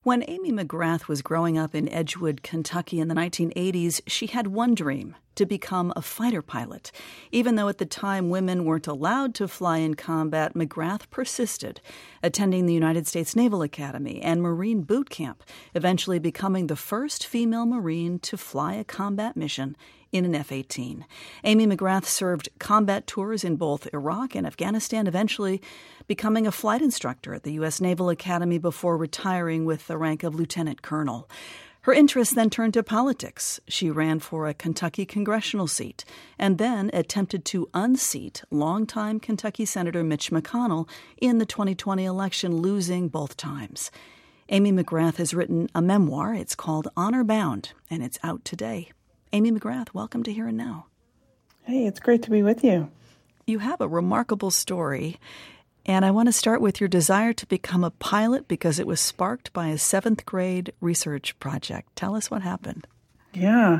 When Amy McGrath was growing up in Edgewood, Kentucky in the 1980s, she had one dream: to become a fighter pilot. Even though at the time women weren't allowed to fly in combat, McGrath persisted, attending the United States Naval Academy and Marine Boot Camp, eventually becoming the first female Marine to fly a combat mission in an F-18. Amy McGrath served combat tours in both Iraq and Afghanistan, eventually becoming a flight instructor at the U.S. Naval Academy before retiring with the rank of lieutenant colonel. Her interest then turned to politics. She ran for a Kentucky congressional seat and then attempted to unseat longtime Kentucky Senator Mitch McConnell in the 2020 election, losing both times. Amy McGrath has written a memoir. It's called Honor Bound, and it's out today. Amy McGrath, welcome to Here and Now. Hey, it's great to be with you. You have a remarkable story, and I want to start with your desire to become a pilot because it was sparked by a 7th grade research project. Tell us what happened. Yeah.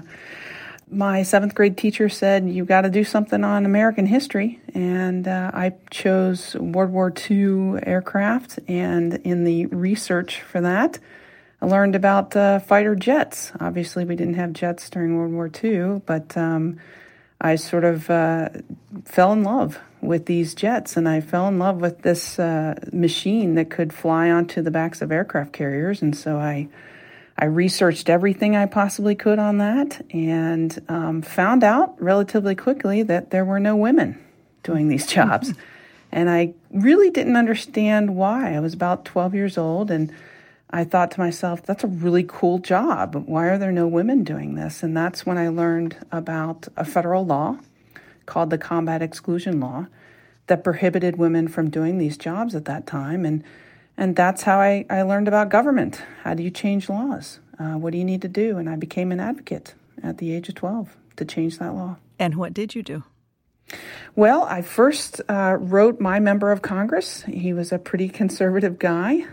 My 7th grade teacher said, you got to do something on American history, and I chose World War II aircraft, and in the research for that, I learned about fighter jets. Obviously, we didn't have jets during World War II, but I sort of fell in love with these jets, and I fell in love with this machine that could fly onto the backs of aircraft carriers. And so I researched everything I possibly could on that, and found out relatively quickly that there were no women doing these jobs. And I really didn't understand why. I was about 12 years old, and I thought to myself, that's a really cool job. Why are there no women doing this? And that's when I learned about a federal law called the Combat Exclusion Law that prohibited women from doing these jobs at that time. And that's how I learned about government. How do you change laws? What do you need to do? And I became an advocate at the age of 12 to change that law. And what did you do? Well, I first wrote my member of Congress. He was a pretty conservative guy,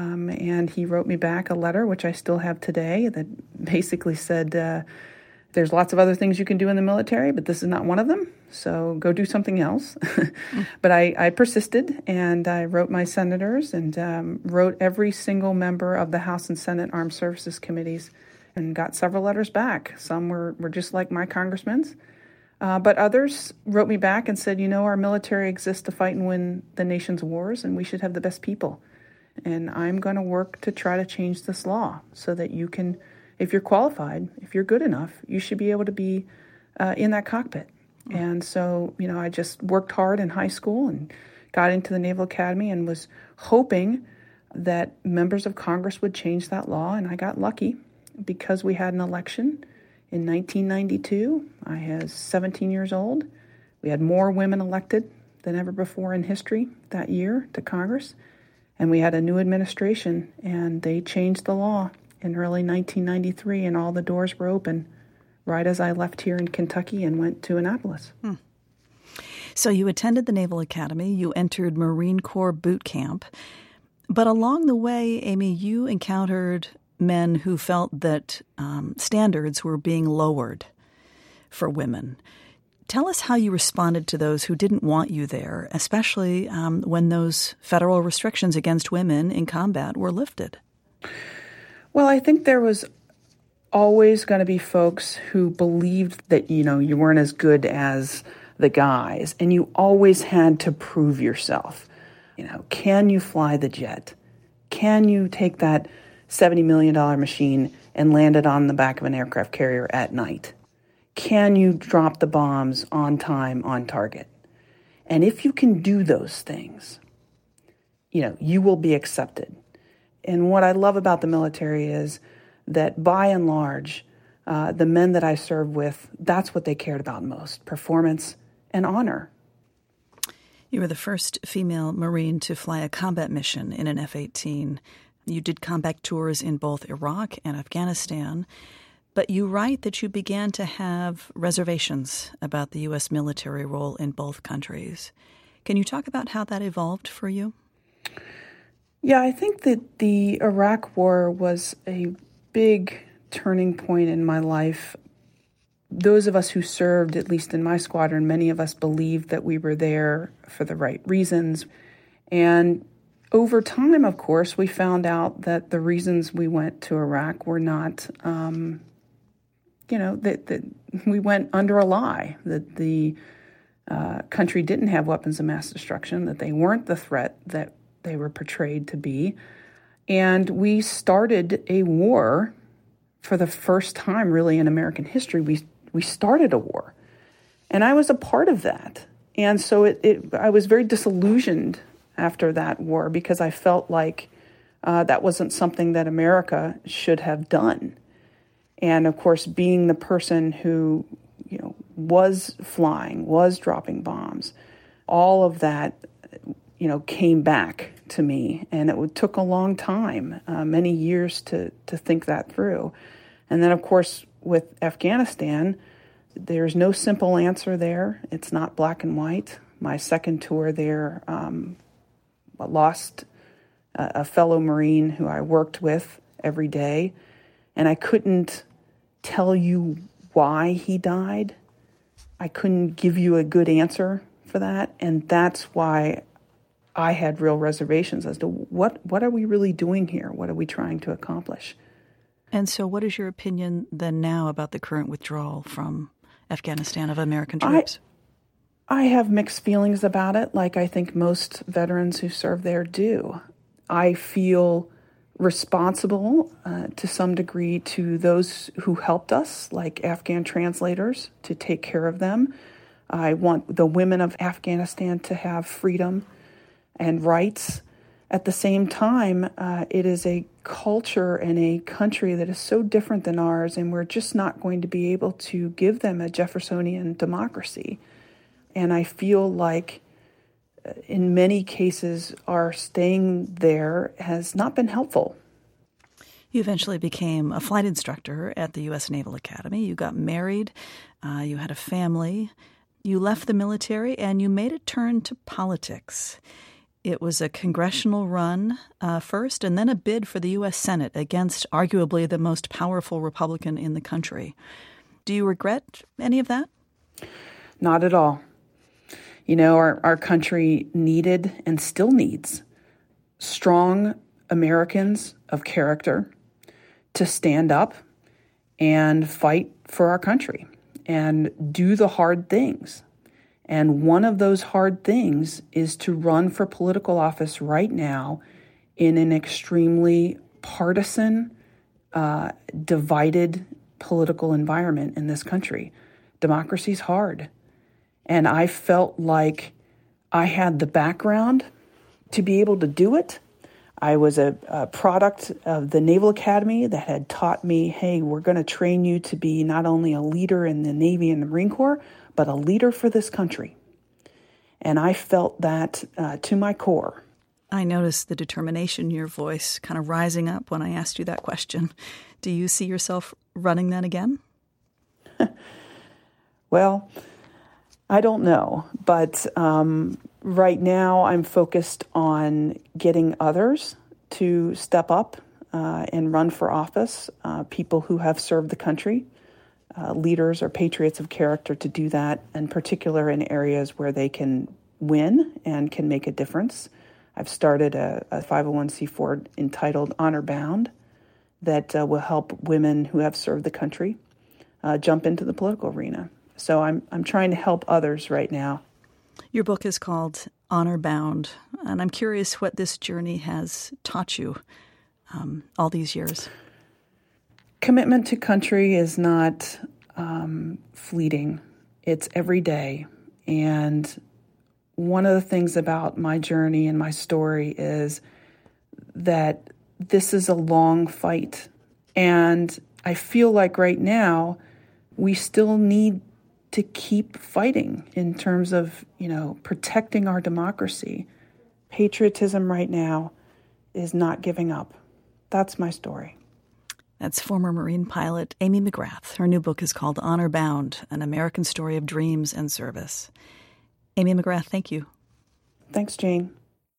and he wrote me back a letter, which I still have today, that basically said, there's lots of other things you can do in the military, but this is not one of them, so go do something else. But I persisted, and I wrote my senators and wrote every single member of the House and Senate Armed Services Committees and got several letters back. Some were just like my congressman's. But others wrote me back and said, our military exists to fight and win the nation's wars, and we should have the best people. And I'm going to work to try to change this law so that you can, if you're qualified, if you're good enough, you should be able to be in that cockpit. And so, I just worked hard in high school and got into the Naval Academy and was hoping that members of Congress would change that law. And I got lucky because we had an election in 1992. I was 17 years old. We had more women elected than ever before in history that year to Congress. And we had a new administration, and they changed the law in early 1993, and all the doors were open right as I left here in Kentucky and went to Annapolis. So you attended the Naval Academy. You entered Marine Corps boot camp. But along the way, Amy, you encountered men who felt that standards were being lowered for women. Tell us how you responded to those who didn't want you there, especially when those federal restrictions against women in combat were lifted. Well, I think there was always going to be folks who believed that, you weren't as good as the guys, and you always had to prove yourself. Can you fly the jet? Can you take that $70 million machine and land it on the back of an aircraft carrier at night? Can you drop the bombs on time, on target? And if you can do those things, you will be accepted. And what I love about the military is that by and large, the men that I served with, that's what they cared about most: performance and honor. You were the first female Marine to fly a combat mission in an F-18. You did combat tours in both Iraq and Afghanistan, but you write that you began to have reservations about the U.S. military role in both countries. Can you talk about how that evolved for you? Yeah, I think that the Iraq War was a big turning point in my life. Those of us who served, at least in my squadron, many of us believed that we were there for the right reasons. And over time, of course, we found out that the reasons we went to Iraq were not, that we went under a lie, that the country didn't have weapons of mass destruction, that they weren't the threat that they were portrayed to be. And we started a war for the first time, really, in American history. We started a war. And I was a part of that. And so I was very disillusioned after that war because I felt like that wasn't something that America should have done. And of course, being the person who, was flying, was dropping bombs, all of that, came back to me. And it took a long time, many years to think that through. And then, of course, with Afghanistan, there's no simple answer there. It's not black and white. My second tour there, lost a fellow Marine who I worked with every day, and I couldn't tell you why he died. I couldn't give you a good answer for that, and that's why I had real reservations as to what are we really doing here? What are we trying to accomplish? And so what is your opinion then now about the current withdrawal from Afghanistan of American troops? I have mixed feelings about it, like I think most veterans who serve there do. I feel responsible to some degree to those who helped us, like Afghan translators, to take care of them. I want the women of Afghanistan to have freedom and rights. At the same time, it is a culture and a country that is so different than ours, and we're just not going to be able to give them a Jeffersonian democracy. And I feel like in many cases, our staying there has not been helpful. You eventually became a flight instructor at the U.S. Naval Academy. You got married. You had a family. You left the military, and you made a turn to politics. It was a congressional run first, and then a bid for the U.S. Senate against arguably the most powerful Republican in the country. Do you regret any of that? Not at all. Our country needed and still needs strong Americans of character to stand up and fight for our country and do the hard things. And one of those hard things is to run for political office right now in an extremely partisan, divided political environment in this country. Democracy's hard. And I felt like I had the background to be able to do it. I was a product of the Naval Academy that had taught me, hey, we're going to train you to be not only a leader in the Navy and the Marine Corps, but a leader for this country. And I felt that to my core. I noticed the determination in your voice kind of rising up when I asked you that question. Do you see yourself running that again? Well, I don't know, but right now I'm focused on getting others to step up and run for office, people who have served the country, leaders or patriots of character to do that, in particular in areas where they can win and can make a difference. I've started a 501c4 entitled Honor Bound that will help women who have served the country jump into the political arena. So I'm trying to help others right now. Your book is called Honor Bound, and I'm curious what this journey has taught you all these years. Commitment to country is not fleeting. It's every day. And one of the things about my journey and my story is that this is a long fight. And I feel like right now we still need to keep fighting in terms of, protecting our democracy. Patriotism right now is not giving up. That's my story. That's former Marine pilot Amy McGrath. Her new book is called Honor Bound, An American Story of Dreams and Service. Amy McGrath, thank you. Thanks, Jane.